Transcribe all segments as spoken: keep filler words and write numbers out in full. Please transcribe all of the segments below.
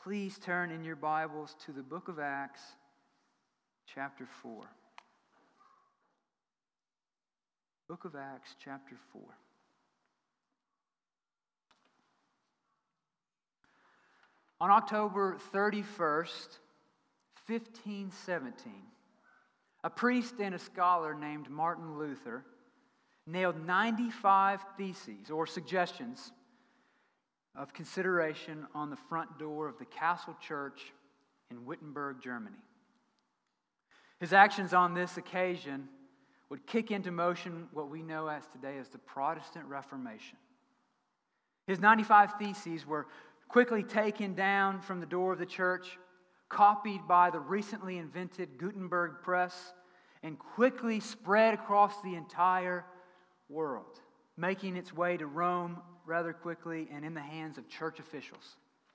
please turn in your Bibles to the book of Acts, chapter four. Book of Acts, chapter four. On October thirty-first, fifteen seventeen, a priest and a scholar named Martin Luther nailed ninety-five theses or suggestions of consideration on the front door of the Castle Church in Wittenberg, Germany. His actions on this occasion would kick into motion what we know as today as the Protestant Reformation. His ninety-five theses were quickly taken down from the door of the church, copied by the recently invented Gutenberg press, and quickly spread across the entire world, making its way to Rome rather quickly and in the hands of church officials.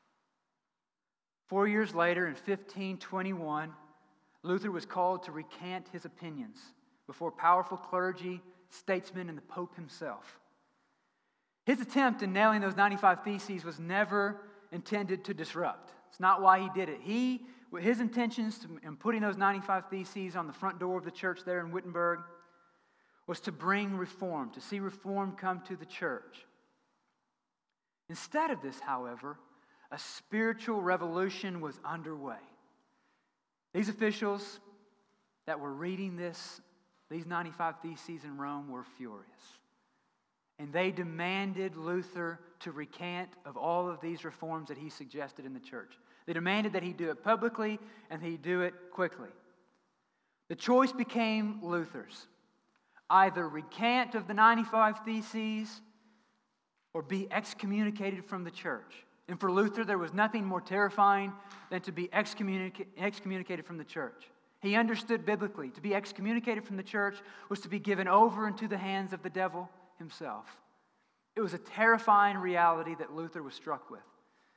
Four years later, in fifteen twenty-one, Luther was called to recant his opinions before powerful clergy, statesmen, and the Pope himself. His attempt in nailing those ninety-five theses was never intended to disrupt. It's not why he did it. He, his intentions in putting those ninety-five theses on the front door of the church there in Wittenberg was to bring reform, to see reform come to the church. Instead of this, however, a spiritual revolution was underway. These officials that were reading this, these ninety-five theses in Rome were furious. And they demanded Luther to recant of all of these reforms that he suggested in the church. They demanded that he do it publicly and he do it quickly. The choice became Luther's. Either recant of the ninety-five theses or be excommunicated from the church. And for Luther, there was nothing more terrifying than to be excommunica- excommunicated from the church. He understood biblically, to be excommunicated from the church was to be given over into the hands of the devil himself. It was a terrifying reality that Luther was struck with.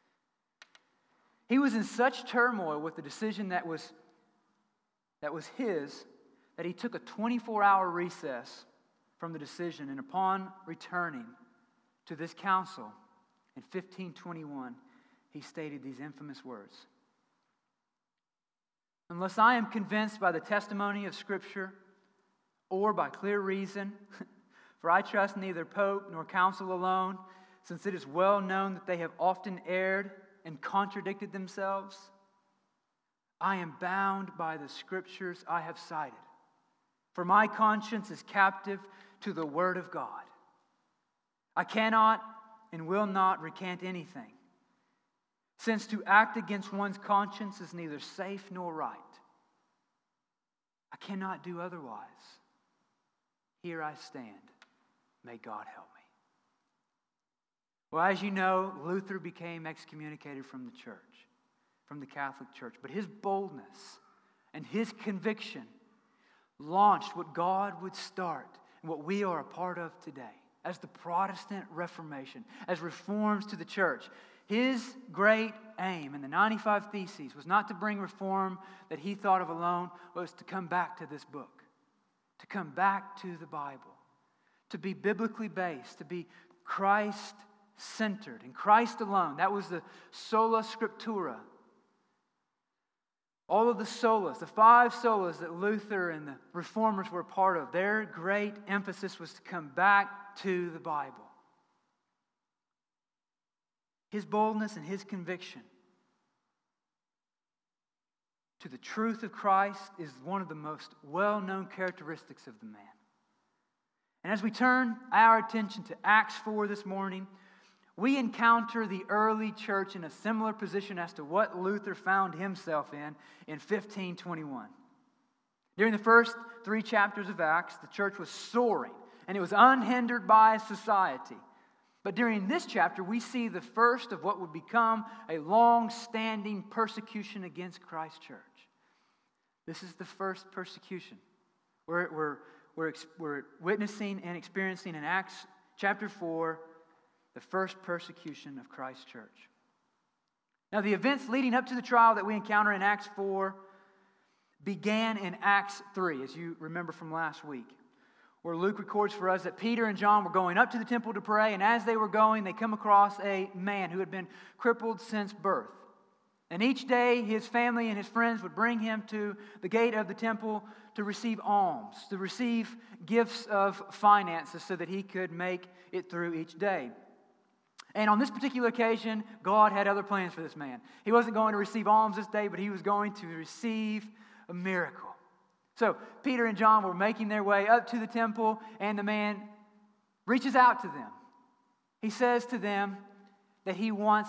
He was in such turmoil with the decision that was, that was his that he took a twenty-four hour recess from the decision, and upon returning to this council in fifteen twenty-one, he stated these infamous words: "Unless I am convinced by the testimony of Scripture or by clear reason, for I trust neither Pope nor Council alone, since it is well known that they have often erred and contradicted themselves, I am bound by the Scriptures I have cited. For my conscience is captive to the Word of God. I cannot and will not recant anything, since to act against one's conscience is neither safe nor right. I cannot do otherwise. Here I stand. May God help me." Well, as you know, Luther became excommunicated from the church, from the Catholic Church. But his boldness and his conviction launched what God would start and what we are a part of today as the Protestant Reformation, as reforms to the church. His great aim in the ninety-five Theses was not to bring reform that he thought of alone, but was to come back to this book, to come back to the Bible, to be biblically based, to be Christ-centered and Christ alone. That was the sola scriptura. All of the solas, the five solas that Luther and the Reformers were a part of, their great emphasis was to come back to the Bible. His boldness and his conviction to the truth of Christ is one of the most well-known characteristics of the man. And as we turn our attention to Acts four this morning, we encounter the early church in a similar position as to what Luther found himself in in fifteen twenty-one. During the first three chapters of Acts, the church was soaring, and it was unhindered by society. But during this chapter, we see the first of what would become a long-standing persecution against Christ's church. This is the first persecution. We're, we're, we're, we're witnessing and experiencing in Acts chapter four the first persecution of Christ's church. Now, the events leading up to the trial that we encounter in Acts four began in Acts three, as you remember from last week, where Luke records for us that Peter and John were going up to the temple to pray, and as they were going, they come across a man who had been crippled since birth. And each day his family and his friends would bring him to the gate of the temple to receive alms, to receive gifts of finances so that he could make it through each day. And on this particular occasion, God had other plans for this man. He wasn't going to receive alms this day, but he was going to receive a miracle. So Peter and John were making their way up to the temple, and the man reaches out to them. He says to them that he wants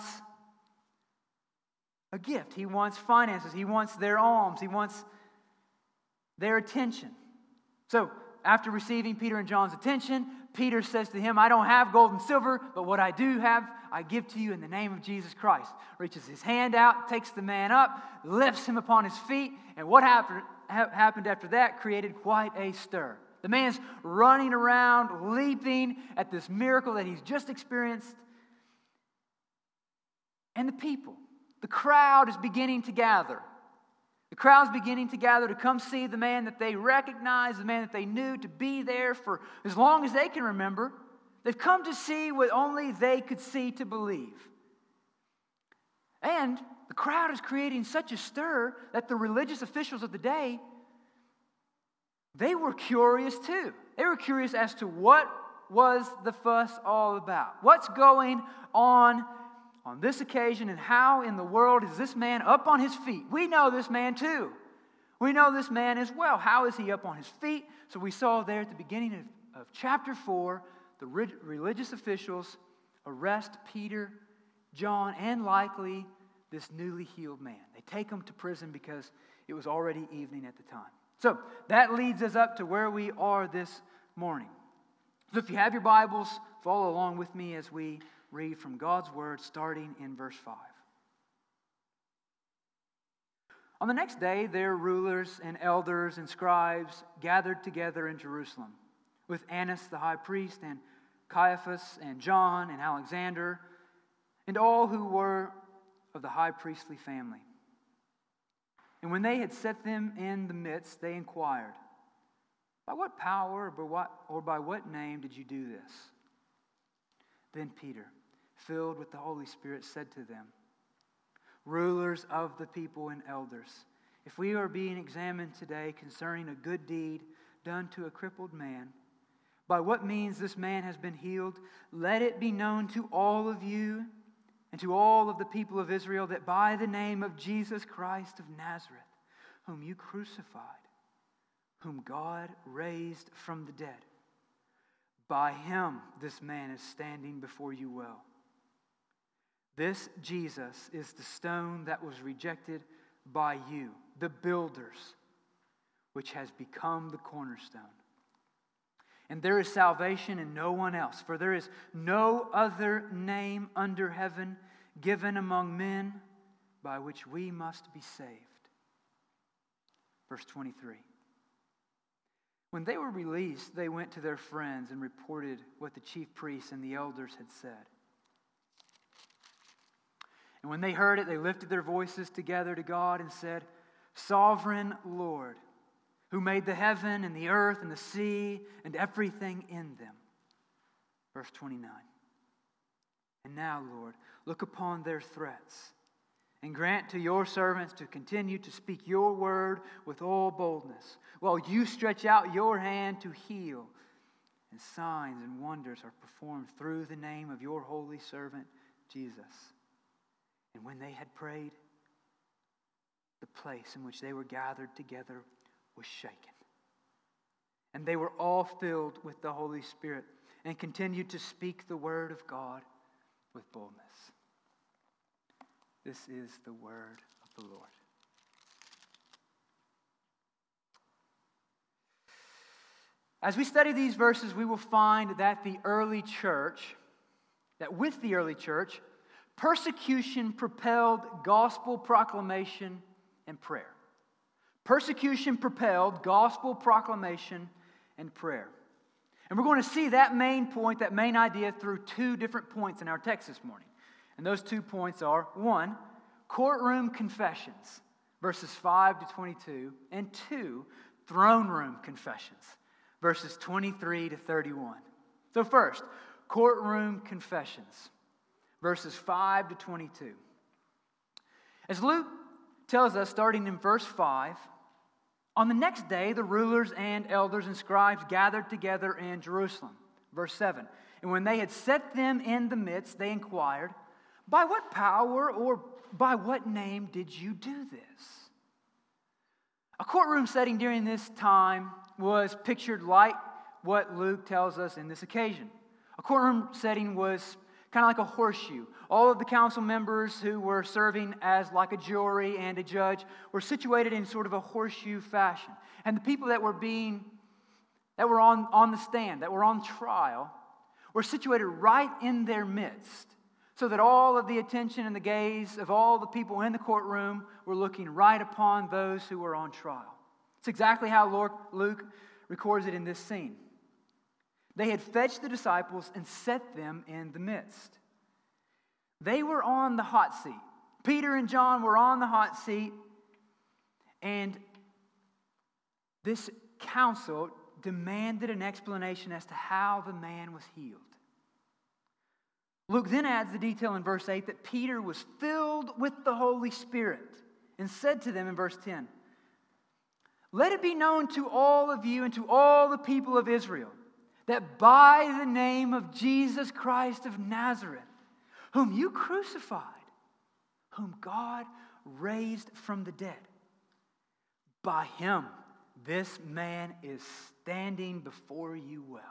a gift. He wants finances. He wants their alms. He wants their attention. So after receiving Peter and John's attention, Peter says to him, I don't have gold and silver, but what I do have, I give to you in the name of Jesus Christ. Reaches his hand out, takes the man up, lifts him upon his feet, and what happened, ha- happened after that created quite a stir. The man's running around, leaping at this miracle that he's just experienced. And the people, the crowd is beginning to gather. The crowd's beginning to gather to come see the man that they recognize, the man that they knew to be there for as long as they can remember. They've come to see what only they could see to believe. And the crowd is creating such a stir that the religious officials of the day, they were curious too. They were curious as to what was the fuss all about. What's going on on this occasion, and how in the world is this man up on his feet? We know this man too. We know this man as well. How is he up on his feet? So we saw there at the beginning of, of chapter four, the re- religious officials arrest Peter, John, and likely this newly healed man. They take him to prison because it was already evening at the time. So that leads us up to where we are this morning. So if you have your Bibles, follow along with me as we read from God's Word, starting in verse five. On the next day, their rulers and elders and scribes gathered together in Jerusalem with Annas the high priest and Caiaphas and John and Alexander and all who were of the high priestly family. And when they had set them in the midst, they inquired, by what power or by what, or by what name did you do this? Then Peter, filled with the Holy Spirit, said to them, rulers of the people and elders, if we are being examined today concerning a good deed done to a crippled man, by what means this man has been healed, let it be known to all of you and to all of the people of Israel that by the name of Jesus Christ of Nazareth, whom you crucified, whom God raised from the dead, by him this man is standing before you well. This Jesus is the stone that was rejected by you, the builders, which has become the cornerstone. And there is salvation in no one else, for there is no other name under heaven given among men by which we must be saved. Verse twenty-three. When they were released, they went to their friends and reported what the chief priests and the elders had said. And when they heard it, they lifted their voices together to God and said, Sovereign Lord, who made the heaven and the earth and the sea and everything in them. Verse twenty-nine. And now, Lord, look upon their threats and grant to your servants to continue to speak your word with all boldness, while you stretch out your hand to heal, and signs and wonders are performed through the name of your holy servant, Jesus. And when they had prayed, the place in which they were gathered together was shaken. And they were all filled with the Holy Spirit and continued to speak the word of God with boldness. This is the word of the Lord. As we study these verses, we will find that the early church, that with the early church, persecution propelled gospel proclamation and prayer. Persecution propelled gospel proclamation and prayer. And we're going to see that main point, that main idea, through two different points in our text this morning. And those two points are, one, courtroom confessions, verses five to twenty-two, and two, throne room confessions, verses twenty-three to thirty-one. So first, courtroom confessions, verses five to twenty-two. As Luke tells us, starting in verse five, on the next day, the rulers and elders and scribes gathered together in Jerusalem. Verse seven, and when they had set them in the midst, they inquired, by what power or by what name did you do this? A courtroom setting during this time was pictured like what Luke tells us in this occasion. A courtroom setting was kind of like a horseshoe. All of the council members who were serving as like a jury and a judge were situated in sort of a horseshoe fashion. And the people that were being, that were on, on the stand, that were on trial, were situated right in their midst, so that all of the attention and the gaze of all the people in the courtroom were looking right upon those who were on trial. It's exactly how Luke records it in this scene. They had fetched the disciples and set them in the midst. They were on the hot seat. Peter and John were on the hot seat, and this council demanded an explanation as to how the man was healed. Luke then adds the detail in verse eight that Peter was filled with the Holy Spirit and said to them in verse ten, let it be known to all of you and to all the people of Israel that by the name of Jesus Christ of Nazareth, whom you crucified, whom God raised from the dead, by him this man is standing before you well.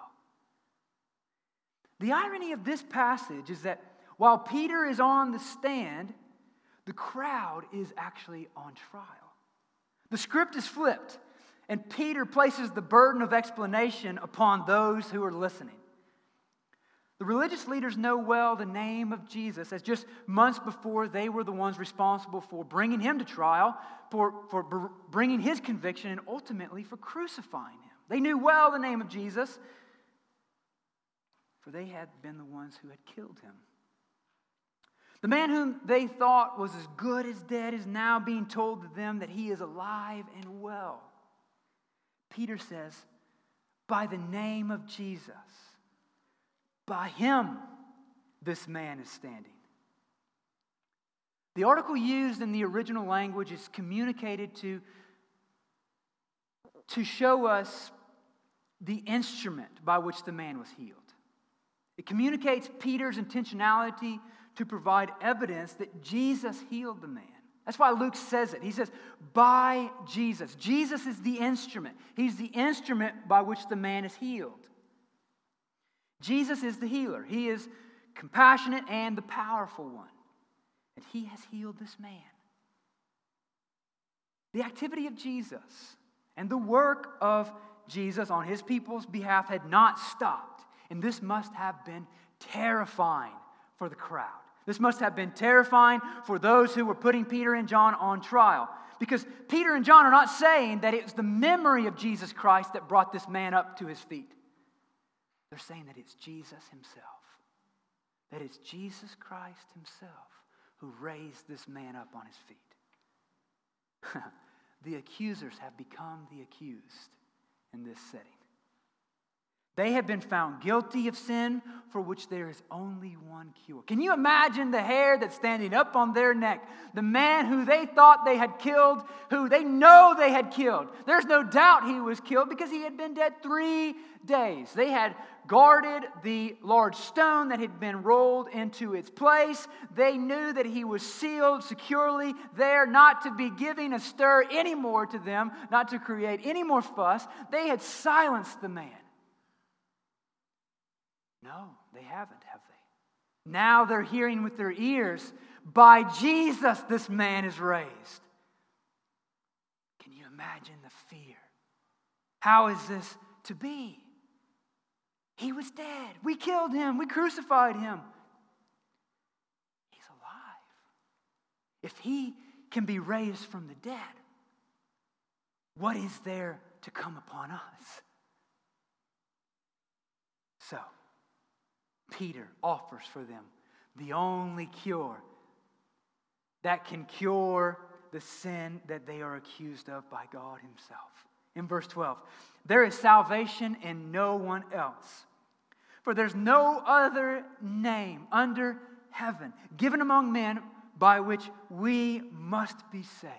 The irony of this passage is that while Peter is on the stand, the crowd is actually on trial. The script is flipped, and Peter places the burden of explanation upon those who are listening. The religious leaders know well the name of Jesus, as just months before they were the ones responsible for bringing him to trial, for, for br- bringing his conviction, and ultimately for crucifying him. They knew well the name of Jesus, for they had been the ones who had killed him. The man whom they thought was as good as dead is now being told to them that he is alive and well. Peter says, by the name of Jesus, by him this man is standing. The article used in the original language is communicated to, to show us the instrument by which the man was healed. It communicates Peter's intentionality to provide evidence that Jesus healed the man. That's why Luke says it. He says, by Jesus. Jesus is the instrument. He's the instrument by which the man is healed. Jesus is the healer. He is compassionate and the powerful one. And he has healed this man. The activity of Jesus and the work of Jesus on his people's behalf had not stopped. And this must have been terrifying for the crowd. This must have been terrifying for those who were putting Peter and John on trial. Because Peter and John are not saying that it was the memory of Jesus Christ that brought this man up to his feet. They're saying that it's Jesus himself. That it's Jesus Christ himself who raised this man up on his feet. The accusers have become the accused in this setting. They have been found guilty of sin for which there is only one cure. Can you imagine the hair that's standing up on their neck? The man who they thought they had killed, who they know they had killed. There's no doubt he was killed because he had been dead three days. They had guarded the large stone that had been rolled into its place. They knew that he was sealed securely there, not to be giving a stir anymore to them, not to create any more fuss. They had silenced the man. No, they haven't, have they? Now they're hearing with their ears, by Jesus this man is raised. Can you imagine the fear? How is this to be? He was dead. We killed him. We crucified him. He's alive. If he can be raised from the dead, what is there to come upon us? So, Peter offers for them the only cure that can cure the sin that they are accused of by God himself. In verse twelve, there is salvation in no one else, for there's no other name under heaven given among men by which we must be saved.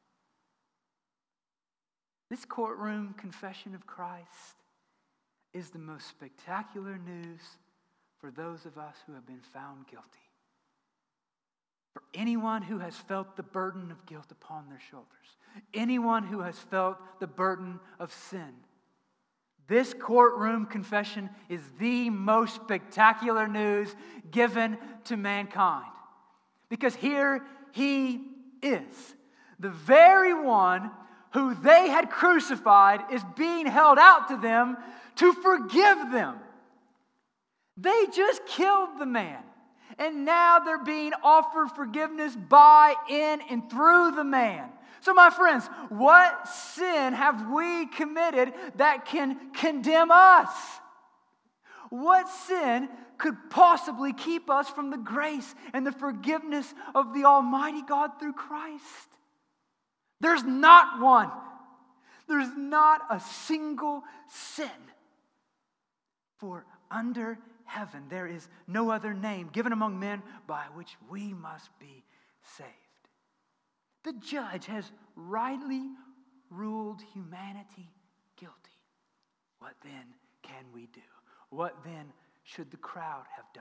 This courtroom confession of Christ is the most spectacular news for those of us who have been found guilty. For anyone who has felt the burden of guilt upon their shoulders, anyone who has felt the burden of sin, this courtroom confession is the most spectacular news given to mankind. Because here he is, the very one who they had crucified is being held out to them to forgive them. They just killed the man, and now they're being offered forgiveness by, in, and through the man. So my friends, what sin have we committed that can condemn us? What sin could possibly keep us from the grace and the forgiveness of the Almighty God through Christ? There's not one. There's not a single sin. For under heaven there is no other name given among men by which we must be saved. The judge has rightly ruled humanity guilty. What then can we do? What then should the crowd have done?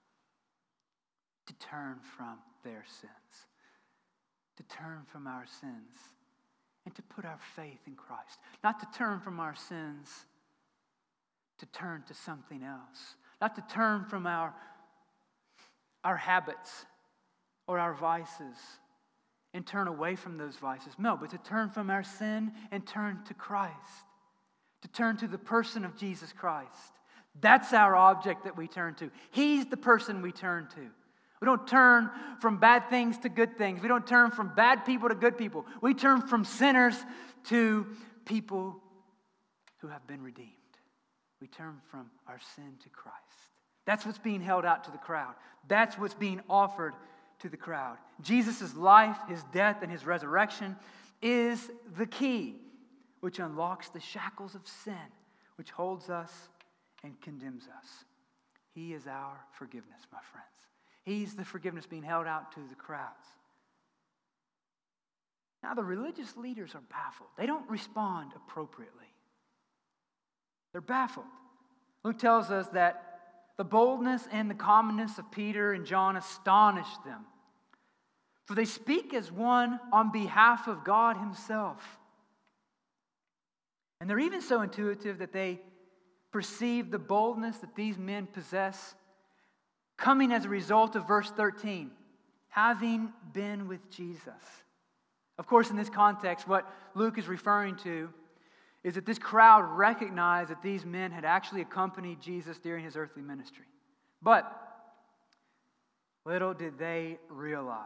To turn from their sins. To turn from our sins and to put our faith in Christ. Not to turn from our sins, to turn to something else. Not to turn from our, our habits or our vices and turn away from those vices. No, but to turn from our sin and turn to Christ. To turn to the person of Jesus Christ. That's our object that we turn to. He's the person we turn to. We don't turn from bad things to good things. We don't turn from bad people to good people. We turn from sinners to people who have been redeemed. We turn from our sin to Christ. That's what's being held out to the crowd. That's what's being offered to the crowd. Jesus' life, his death, and his resurrection is the key which unlocks the shackles of sin, which holds us and condemns us. He is our forgiveness, my friends. He's the forgiveness being held out to the crowds. Now, the religious leaders are baffled. They don't respond appropriately. They're baffled. Luke tells us that the boldness and the commonness of Peter and John astonished them. For they speak as one on behalf of God himself. And they're even so intuitive that they perceive the boldness that these men possess coming as a result of verse thirteen, having been with Jesus. Of course, in this context, what Luke is referring to is that this crowd recognized that these men had actually accompanied Jesus during his earthly ministry. But little did they realize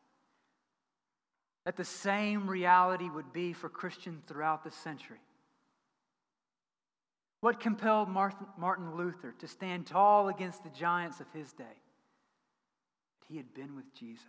that the same reality would be for Christians throughout the century. What compelled Martin Luther to stand tall against the giants of his day? He had been with Jesus.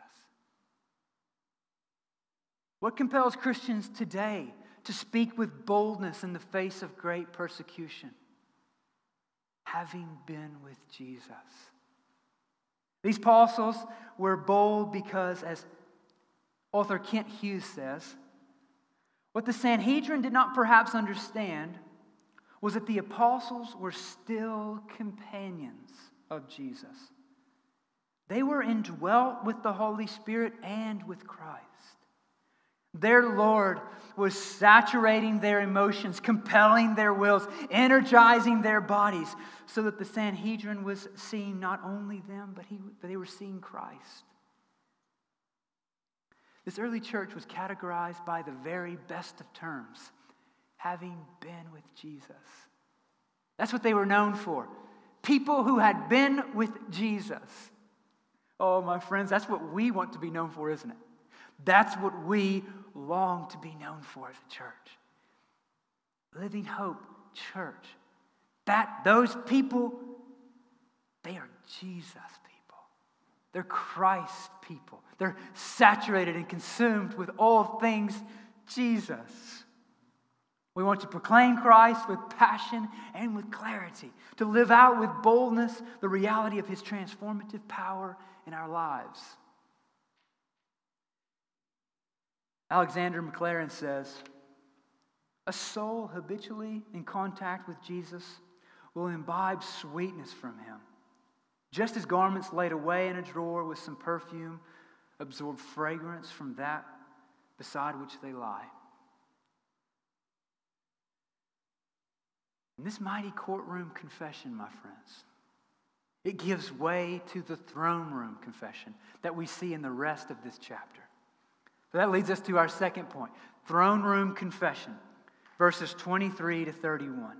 What compels Christians today to speak with boldness in the face of great persecution? Having been with Jesus. These apostles were bold because, as author Kent Hughes says, what the Sanhedrin did not perhaps understand was that the apostles were still companions of Jesus. They were indwelt with the Holy Spirit and with Christ. Their Lord was saturating their emotions, compelling their wills, energizing their bodies, so that the Sanhedrin was seeing not only them, but, he, but they were seeing Christ. This early church was categorized by the very best of terms, having been with Jesus. That's what they were known for. People who had been with Jesus. Oh, my friends, that's what we want to be known for, isn't it? That's what we long to be known for as a church. Living Hope Church. That, those people, they are Jesus people. They're Christ people. They're saturated and consumed with all things Jesus. We want to proclaim Christ with passion and with clarity, to live out with boldness the reality of his transformative power in our lives. Alexander Maclaren says, a soul habitually in contact with Jesus will imbibe sweetness from him, just as garments laid away in a drawer with some perfume absorb fragrance from that beside which they lie. In this mighty courtroom confession, my friends, it gives way to the throne room confession that we see in the rest of this chapter. So that leads us to our second point, throne room confession, verses twenty-three to thirty-one.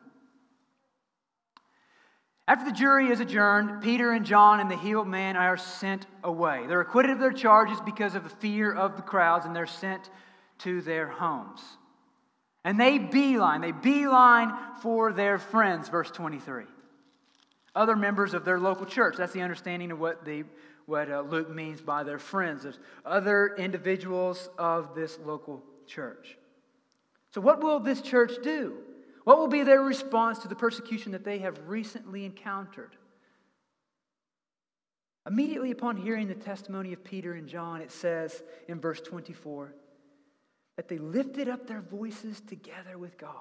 After the jury is adjourned, Peter and John and the healed man are sent away. They're acquitted of their charges because of the fear of the crowds, and they're sent to their homes. And they beeline, they beeline for their friends, verse twenty-three. Other members of their local church. That's the understanding of what the what uh, Luke means by their friends. There's other individuals of this local church. So what will this church do? What will be their response to the persecution that they have recently encountered? Immediately upon hearing the testimony of Peter and John, it says in verse twenty-four that they lifted up their voices together with God.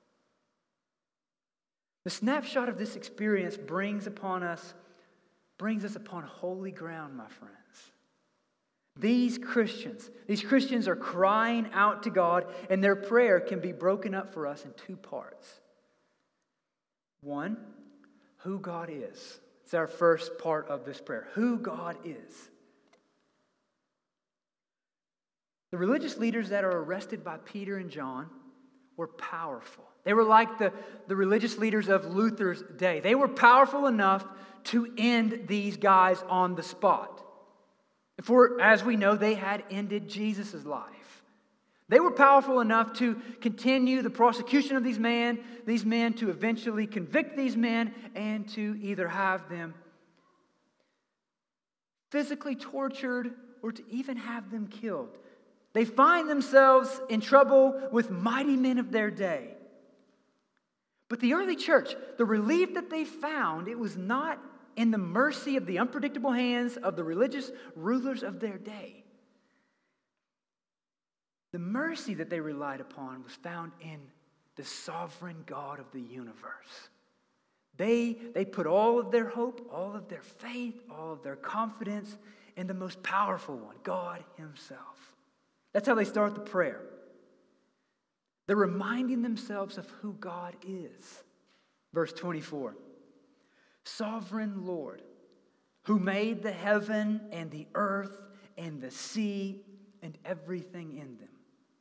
The snapshot of this experience brings upon us, brings us upon holy ground, my friends. These Christians, these Christians are crying out to God, and their prayer can be broken up for us in two parts. One, who God is. It's our first part of this prayer. Who God is. The religious leaders that are arrested by Peter and John were powerful. They were like the, the religious leaders of Luther's day. They were powerful enough to end these guys on the spot. For, as we know, they had ended Jesus' life. They were powerful enough to continue the prosecution of these men, these men to eventually convict these men and to either have them physically tortured or to even have them killed. They find themselves in trouble with mighty men of their day. But the early church, the relief that they found, it was not in the mercy of the unpredictable hands of the religious rulers of their day. The mercy that they relied upon was found in the sovereign God of the universe. They, they put all of their hope, all of their faith, all of their confidence in the most powerful one, God Himself. That's how they start the prayer. They're reminding themselves of who God is. Verse twenty-four. Sovereign Lord, who made the heaven and the earth and the sea and everything in them.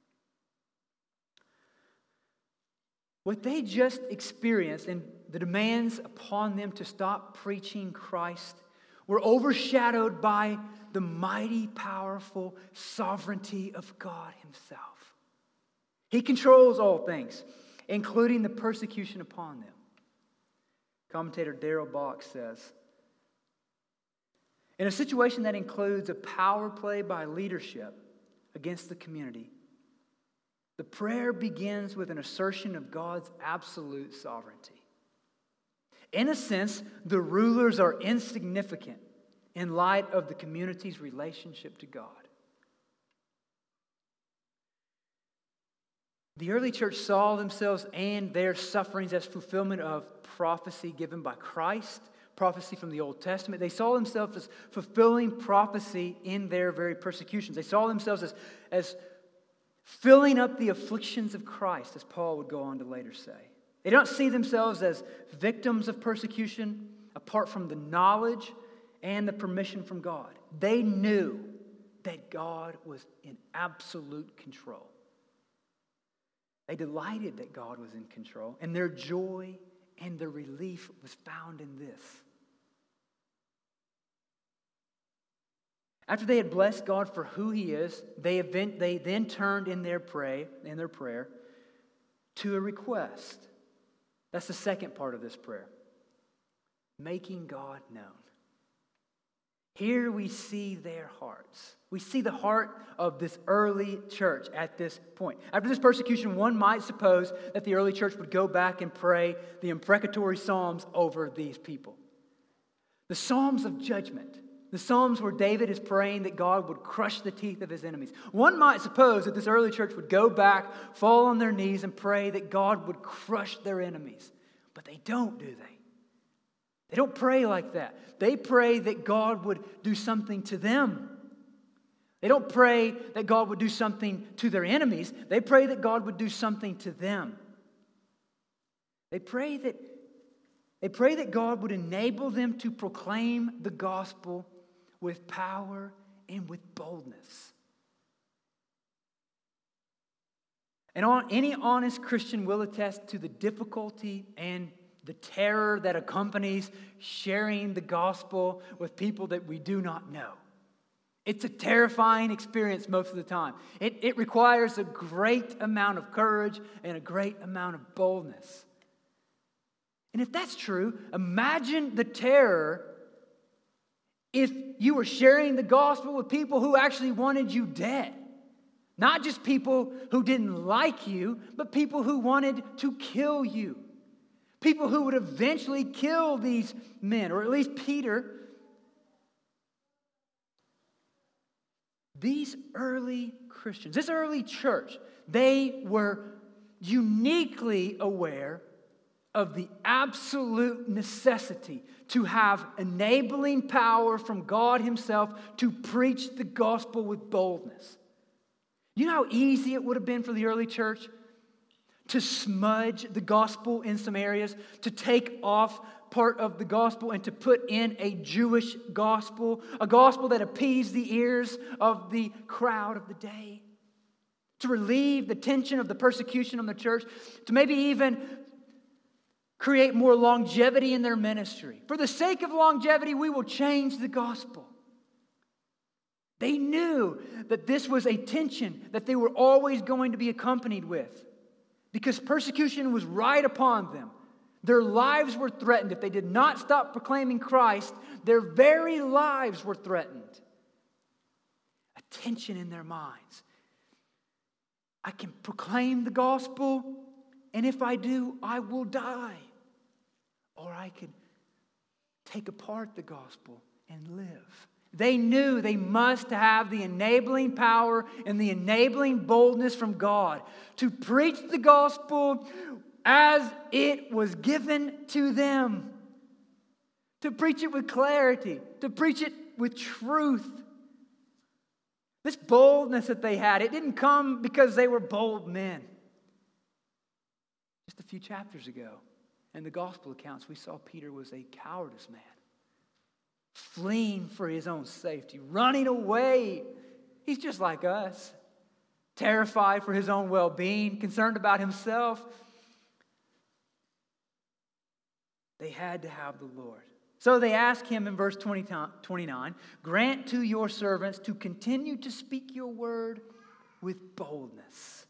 What they just experienced and the demands upon them to stop preaching Christ were overshadowed by the mighty, powerful sovereignty of God Himself. He controls all things, including the persecution upon them. Commentator Darrell Bock says, in a situation that includes a power play by leadership against the community, the prayer begins with an assertion of God's absolute sovereignty. In a sense, the rulers are insignificant in light of the community's relationship to God. The early church saw themselves and their sufferings as fulfillment of prophecy given by Christ, prophecy from the Old Testament. They saw themselves as fulfilling prophecy in their very persecutions. They saw themselves as, as filling up the afflictions of Christ, as Paul would go on to later say. They don't see themselves as victims of persecution apart from the knowledge and the permission from God. They knew that God was in absolute control. They delighted that God was in control, and their joy and their relief was found in this. After they had blessed God for who He is, they, event, they then turned in their pray, in their prayer to a request. That's the second part of this prayer. Making God known. Here we see their hearts. We see the heart of this early church at this point. After this persecution, one might suppose that the early church would go back and pray the imprecatory psalms over these people. The psalms of judgment, The Psalms where David is praying that God would crush the teeth of his enemies. One might suppose that this early church would go back, fall on their knees, and pray that God would crush their enemies. But they don't, do they? They don't pray like that. They pray that God would do something to them. They don't pray that God would do something to their enemies. They pray that God would do something to them. They pray that, they pray that God would enable them to proclaim the gospel with power and with boldness. And on, any honest Christian will attest to the difficulty and the terror that accompanies sharing the gospel with people that we do not know. It's a terrifying experience most of the time. It, it requires a great amount of courage and a great amount of boldness. And if that's true, imagine the terror if you were sharing the gospel with people who actually wanted you dead. Not just people who didn't like you, but people who wanted to kill you. People who would eventually kill these men, or at least Peter. These early Christians, this early church, they were uniquely aware of the absolute necessity to have enabling power from God Himself to preach the gospel with boldness. You know how easy it would have been for the early church to smudge the gospel in some areas, to take off part of the gospel and to put in a Jewish gospel, a gospel that appeased the ears of the crowd of the day, to relieve the tension of the persecution on the church, to maybe even create more longevity in their ministry. For the sake of longevity, we will change the gospel. They knew that this was a tension that they were always going to be accompanied with, because persecution was right upon them. Their lives were threatened. If they did not stop proclaiming Christ, their very lives were threatened. A tension in their minds. I can proclaim the gospel, and if I do, I will die. Or I could take apart the gospel and live. They knew they must have the enabling power and the enabling boldness from God to preach the gospel as it was given to them. To preach it with clarity, to preach it with truth. This boldness that they had, it didn't come because they were bold men. Just a few chapters ago, in the gospel accounts, we saw Peter was a cowardice man, fleeing for his own safety, running away. He's just like us, terrified for his own well-being, concerned about himself. They had to have the Lord. So they ask him in verse twenty-nine, grant to your servants to continue to speak your word with boldness.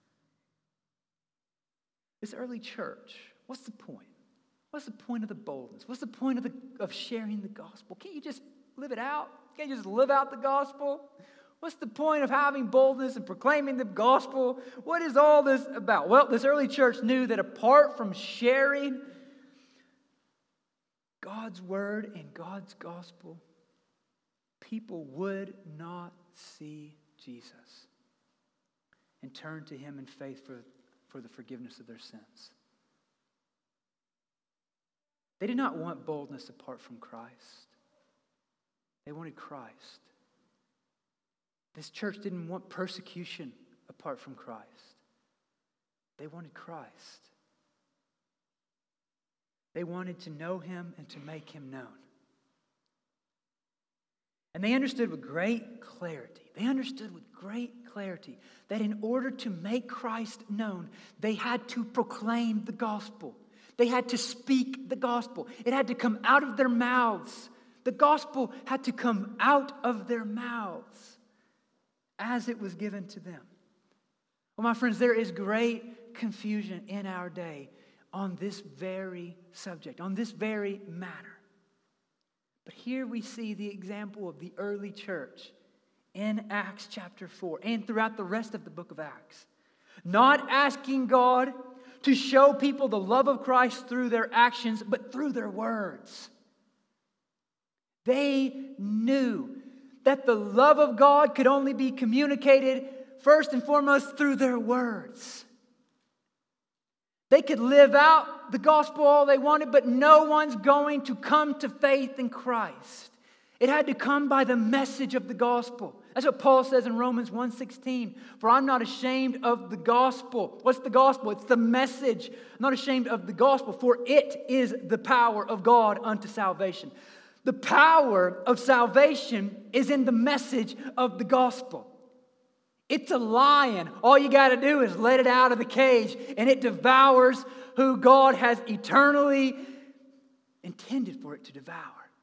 This early church, what's the point? What's the point of the boldness? What's the point of, the, of sharing the gospel? Can't you just live it out? Can't you just live out the gospel? What's the point of having boldness and proclaiming the gospel? What is all this about? Well, this early church knew that apart from sharing God's word and God's gospel, people would not see Jesus and turn to Him in faith for, for the forgiveness of their sins. They did not want boldness apart from Christ. They wanted Christ. This church didn't want persecution apart from Christ. They wanted Christ. They wanted to know Him and to make Him known. And they understood with great clarity, they understood with great clarity that in order to make Christ known, they had to proclaim the gospel. They had to speak the gospel. It had to come out of their mouths. The gospel had to come out of their mouths as it was given to them. Well, my friends, there is great confusion in our day on this very subject, on this very matter. But here we see the example of the early church in Acts chapter four and throughout the rest of the book of Acts. Not asking God to show people the love of Christ through their actions, but through their words. They knew that the love of God could only be communicated first and foremost through their words. They could live out the gospel all they wanted, but no one's going to come to faith in Christ. It had to come by the message of the gospel. That's what Paul says in Romans one sixteen. For I'm not ashamed of the gospel. What's the gospel? It's the message. I'm not ashamed of the gospel, for it is the power of God unto salvation. The power of salvation is in the message of the gospel. It's a lion. All you got to do is let it out of the cage, and it devours who God has eternally intended for it to devour.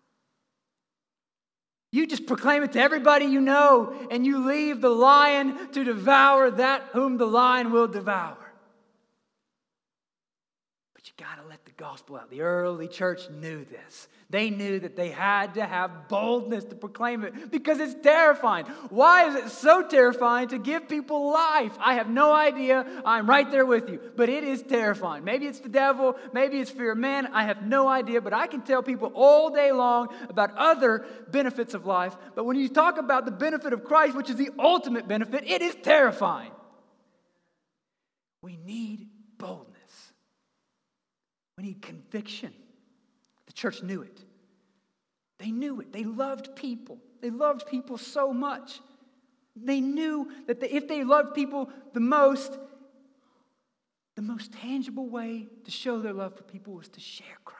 You just proclaim it to everybody you know, and you leave the lion to devour that whom the lion will devour. But you got to let the gospel out. The early church knew this. They knew that they had to have boldness to proclaim it because it's terrifying. Why is it so terrifying to give people life? I have no idea. I'm right there with you. But it is terrifying. Maybe it's the devil. Maybe it's fear of man. I have no idea. But I can tell people all day long about other benefits of life. But when you talk about the benefit of Christ, which is the ultimate benefit, it is terrifying. We need boldness. We need conviction. The church knew it. They knew it. They loved people. They loved people so much. They knew that they, if they loved people the most, the most tangible way to show their love for people was to share Christ.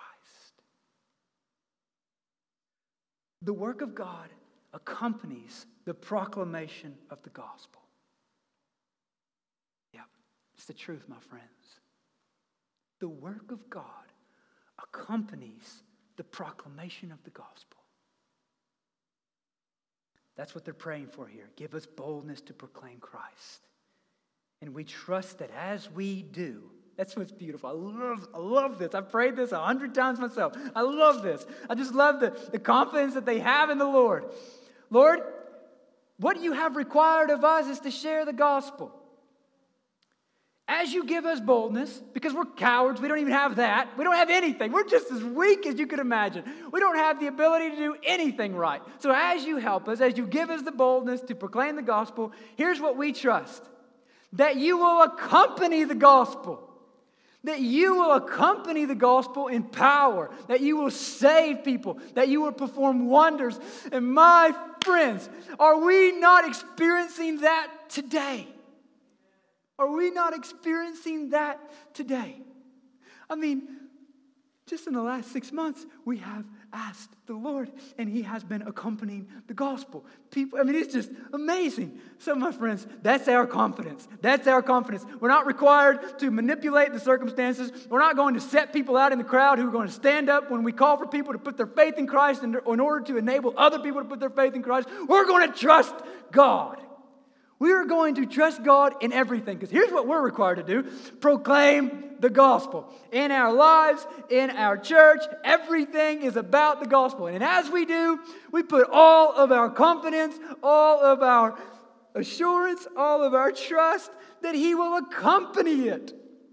The work of God accompanies the proclamation of the gospel. Yeah, it's the truth, my friends. The work of God accompanies the proclamation of the gospel. That's what they're praying for here. Give us boldness to proclaim Christ. And we trust that as we do, that's what's beautiful. I love, I love this. I've prayed this a hundred times myself. I love this. I just love the, the confidence that they have in the Lord. Lord, what you have required of us is to share the gospel. As you give us boldness, because we're cowards, we don't even have that. We don't have anything. We're just as weak as you could imagine. We don't have the ability to do anything right. So as you help us, as you give us the boldness to proclaim the gospel, here's what we trust. That you will accompany the gospel. That you will accompany the gospel in power. That you will save people. That you will perform wonders. And my friends, are we not experiencing that today? Are we not experiencing that today? I mean, just in the last six months, we have asked the Lord, and He has been accompanying the gospel. People, I mean, it's just amazing. So, my friends, that's our confidence. That's our confidence. We're not required to manipulate the circumstances. We're not going to set people out in the crowd who are going to stand up when we call for people to put their faith in Christ in, in order to enable other people to put their faith in Christ. We're going to trust God. We are going to trust God in everything, because here's what we're required to do. Proclaim the gospel. In our lives, in our church, everything is about the gospel. And as we do, we put all of our confidence, all of our assurance, all of our trust that He will accompany it.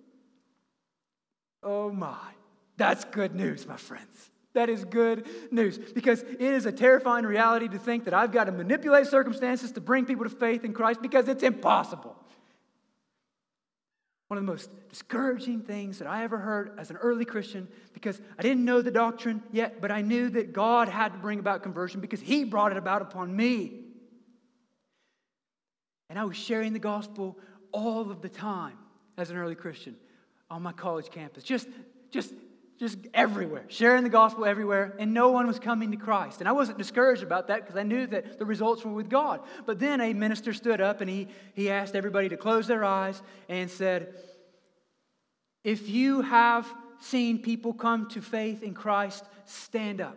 Oh my, that's good news, my friends. That is good news, because it is a terrifying reality to think that I've got to manipulate circumstances to bring people to faith in Christ, because it's impossible. One of the most discouraging things that I ever heard as an early Christian, because I didn't know the doctrine yet, but I knew that God had to bring about conversion because He brought it about upon me. And I was sharing the gospel all of the time as an early Christian on my college campus, just, just, Just everywhere, sharing the gospel everywhere, and no one was coming to Christ. And I wasn't discouraged about that because I knew that the results were with God. But then a minister stood up and he, he asked everybody to close their eyes and said, if you have seen people come to faith in Christ, stand up.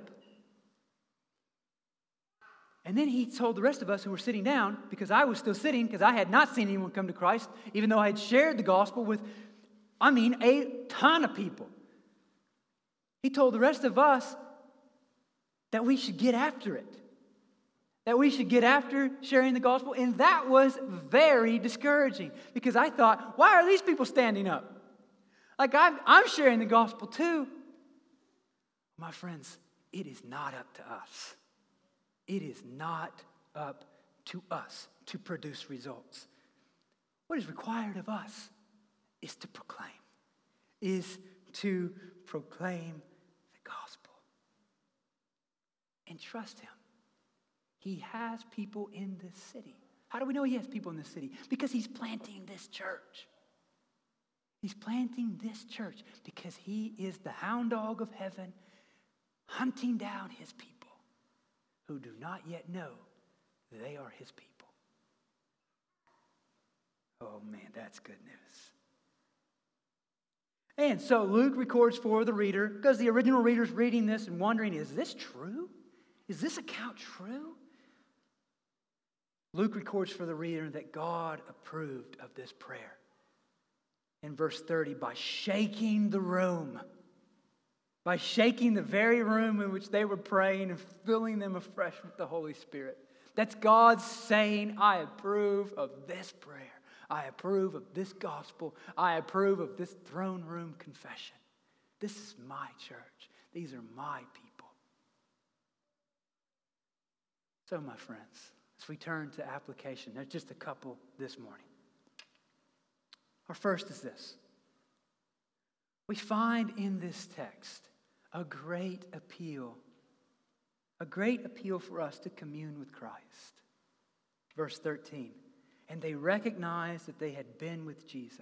And then he told the rest of us who were sitting down, because I was still sitting, because I had not seen anyone come to Christ, even though I had shared the gospel with, I mean, a ton of people. He told the rest of us that we should get after it. That we should get after sharing the gospel. And that was very discouraging, because I thought, why are these people standing up? Like, I'm, I'm sharing the gospel too. My friends, it is not up to us. It is not up to us to produce results. What is required of us is to proclaim, is to proclaim the gospel. And trust him. He has people in this city. How do we know he has people in this city? Because he's planting this church. He's planting this church because he is the hound dog of heaven, hunting down his people who do not yet know they are his people. Oh man, that's good news. And so Luke records for the reader, because the original reader's reading this and wondering, is this true? Is this account true? Luke records for the reader that God approved of this prayer. In verse thirty, by shaking the room, by shaking the very room in which they were praying and filling them afresh with the Holy Spirit. That's God saying, I approve of this prayer. I approve of this gospel. I approve of this throne room confession. This is my church. These are my people. So, my friends, as we turn to application, there's just a couple this morning. Our first is this. We find in this text a great appeal, a great appeal for us to commune with Christ. Verse thirteen, and they recognized that they had been with Jesus.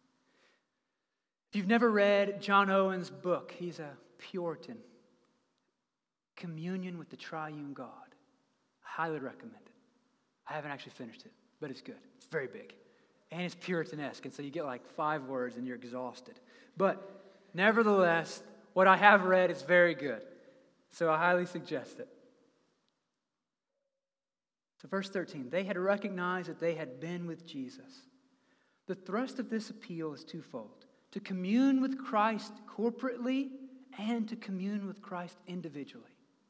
If you've never read John Owen's book, he's a Puritan, Communion with the Triune God. I highly recommend it. I haven't actually finished it, but it's good. It's very big. And it's Puritanesque, and so you get like five words and you're exhausted. But nevertheless, what I have read is very good. So I highly suggest it. So verse thirteen, they had recognized that they had been with Jesus. The thrust of this appeal is twofold: to commune with Christ corporately and to commune with Christ individually.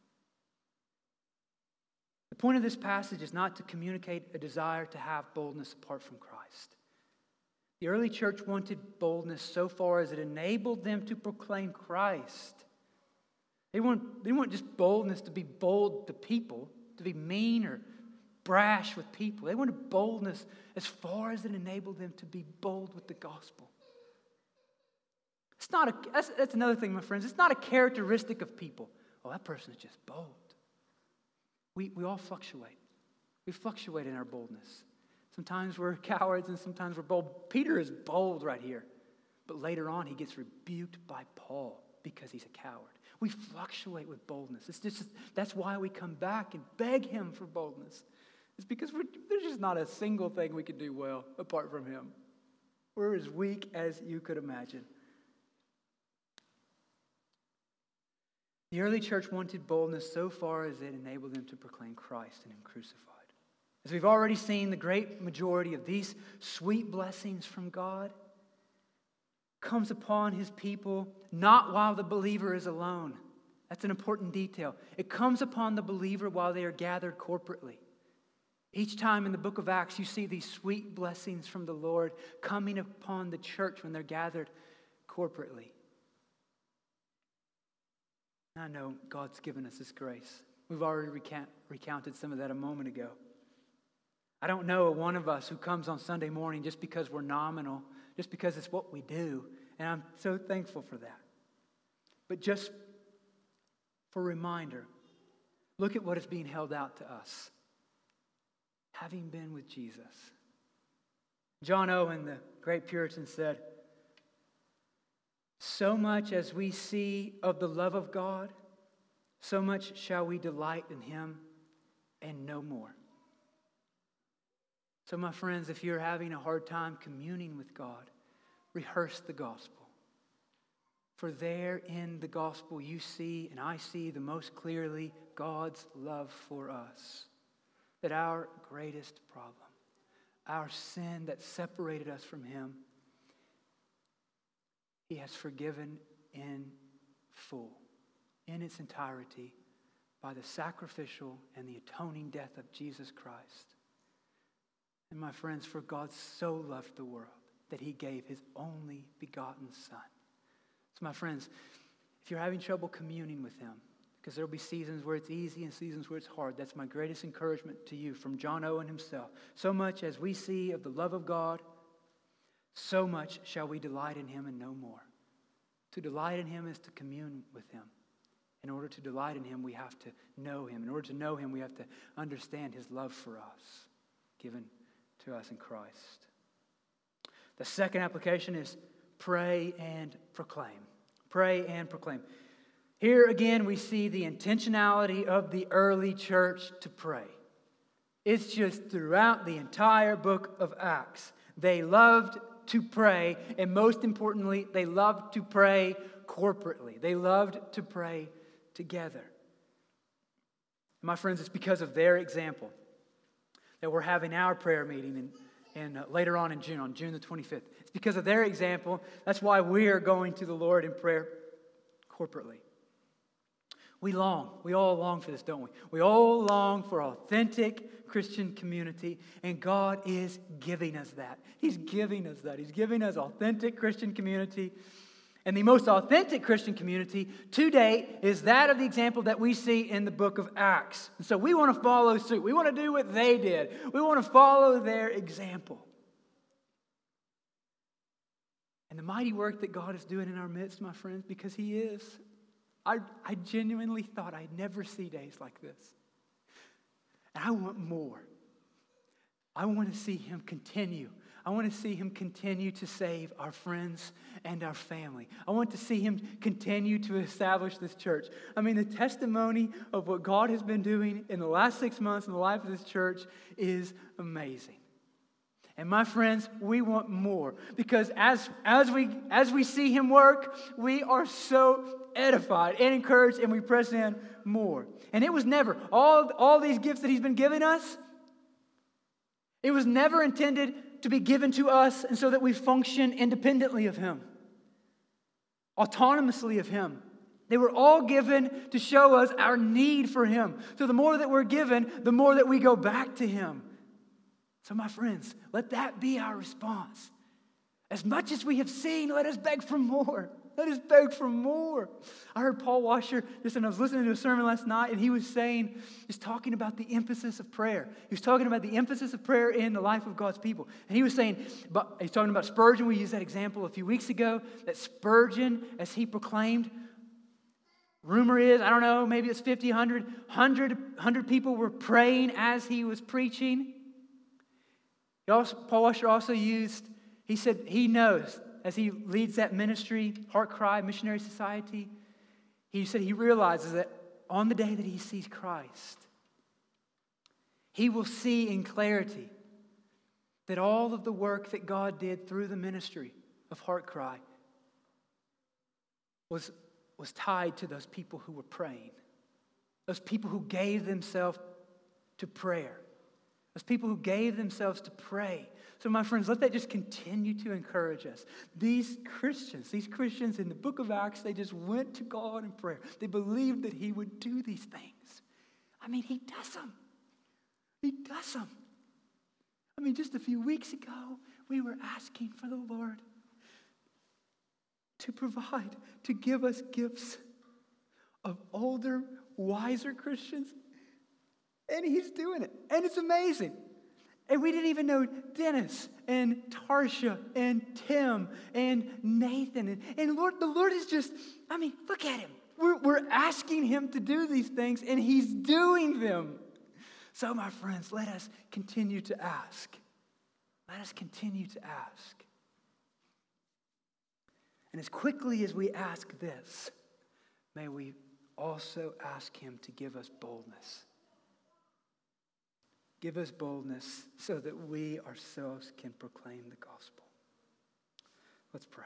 The point of this passage is not to communicate a desire to have boldness apart from Christ. The early church wanted boldness so far as it enabled them to proclaim Christ. They weren't, they didn't want just boldness to be bold to people, to be mean or brash with people. They wanted boldness as far as it enabled them to be bold with the gospel. It's not a, that's, that's another thing, my friends. It's not a characteristic of people. Oh, that person is just bold. We, we all fluctuate. We fluctuate in our boldness. Sometimes we're cowards and sometimes we're bold. Peter is bold right here. But later on, he gets rebuked by Paul because he's a coward. We fluctuate with boldness. It's just, that's why we come back and beg him for boldness. It's because we're, there's just not a single thing we can do well apart from him. We're as weak as you could imagine. The early church wanted boldness so far as it enabled them to proclaim Christ and Him crucified. As we've already seen, the great majority of these sweet blessings from God comes upon His people not while the believer is alone. That's an important detail. It comes upon the believer while they are gathered corporately. Each time in the book of Acts, you see these sweet blessings from the Lord coming upon the church when they're gathered corporately. I know God's given us this grace. We've already recount, recounted some of that a moment ago. I don't know a one of us who comes on Sunday morning just because we're nominal, just because it's what we do, and I'm so thankful for that. But just for a reminder, look at what is being held out to us. Having been with Jesus. John Owen, the great Puritan, said, so much as we see of the love of God, so much shall we delight in Him and no more. So my friends, if you're having a hard time communing with God, rehearse the gospel. For there in the gospel you see, and I see the most clearly, God's love for us. That our greatest problem, our sin that separated us from Him, He has forgiven in full, in its entirety, by the sacrificial and the atoning death of Jesus Christ. And my friends, for God so loved the world that He gave His only begotten Son. So my friends, if you're having trouble communing with Him, because there will be seasons where it's easy and seasons where it's hard. That's my greatest encouragement to you from John Owen himself. So much as we see of the love of God, so much shall we delight in him and no more. To delight in him is to commune with him. In order to delight in him, we have to know him. In order to know him, we have to understand his love for us, given to us in Christ. The second application is pray and proclaim. Pray and proclaim. Here again, we see the intentionality of the early church to pray. It's just throughout the entire book of Acts. They loved to pray, and most importantly, they loved to pray corporately. They loved to pray together. My friends, it's because of their example that we're having our prayer meeting in, in, uh, later on in June, on June the twenty-fifth. It's because of their example. That's why we are going to the Lord in prayer corporately. We long, we all long for this, don't we? We all long for authentic Christian community, and God is giving us that. He's giving us that. He's giving us authentic Christian community. And the most authentic Christian community to date is that of the example that we see in the book of Acts. And so we want to follow suit. We want to do what they did. We want to follow their example. And the mighty work that God is doing in our midst, my friends, because He is. I, I genuinely thought I'd never see days like this. And I want more. I want to see Him continue. I want to see Him continue to save our friends and our family. I want to see Him continue to establish this church. I mean, the testimony of what God has been doing in the last six months in the life of this church is amazing. And my friends, we want more, because as, as, we, as we see Him work, we are so edified and encouraged, and we press in more. And it was never, all, all these gifts that He's been giving us, it was never intended to be given to us and so that we function independently of Him, autonomously of Him. They were all given to show us our need for Him. So the more that we're given, the more that we go back to Him. So my friends, let that be our response. As much as we have seen, let us beg for more. Let us beg for more. I heard Paul Washer, just when I was listening to a sermon last night, and he was saying, he's talking about the emphasis of prayer. He was talking about the emphasis of prayer in the life of God's people. And he was saying, but he's talking about Spurgeon. We used that example a few weeks ago, that Spurgeon, as he proclaimed, rumor is, I don't know, maybe it's fifty, one hundred, one hundred, one hundred people were praying as he was preaching. He also, Paul Washer also used, he said he knows, as he leads that ministry, Heart Cry Missionary Society, he said he realizes that on the day that he sees Christ, he will see in clarity that all of the work that God did through the ministry of Heart Cry was, was tied to those people who were praying, those people who gave themselves to prayer. Those people who gave themselves to pray. So my friends, let that just continue to encourage us. These Christians, these Christians in the book of Acts, they just went to God in prayer. They believed that He would do these things. I mean, He does them. He does them. I mean, just a few weeks ago, we were asking for the Lord to provide, to give us gifts of older, wiser Christians. And He's doing it. And it's amazing. And we didn't even know Dennis and Tarsha and Tim and Nathan. And, and Lord, the Lord is just, I mean, look at Him. We're, we're asking Him to do these things, and He's doing them. So, my friends, let us continue to ask. Let us continue to ask. And as quickly as we ask this, may we also ask Him to give us boldness. Give us boldness so that we ourselves can proclaim the gospel. Let's pray.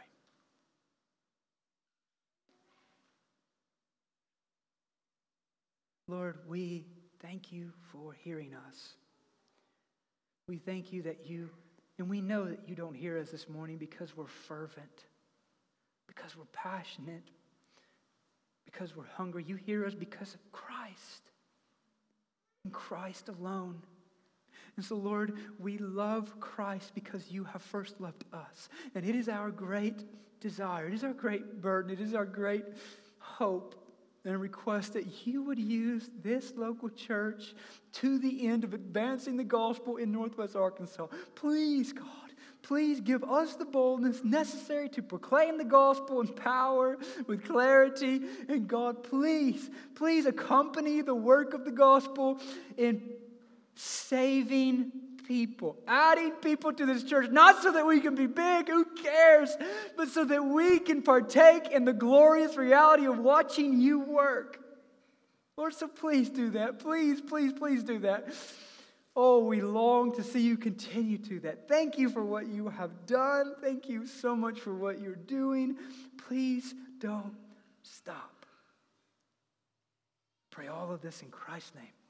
Lord, we thank You for hearing us. We thank You that You, and we know that You don't hear us this morning because we're fervent, because we're passionate, because we're hungry. You hear us because of Christ, and Christ alone. And so, Lord, we love Christ because You have first loved us. And it is our great desire, it is our great burden, it is our great hope and request that you would use this local church to the end of advancing the gospel in Northwest Arkansas. Please, God, please give us the boldness necessary to proclaim the gospel in power, with clarity. And God, please, please accompany the work of the gospel in saving people, adding people to this church, not so that we can be big, who cares, but so that we can partake in the glorious reality of watching you work. Lord, so please do that. Please, please, please do that. Oh, we long to see you continue to that. Thank you for what you have done. Thank you so much for what you're doing. Please don't stop. Pray all of this in Christ's name.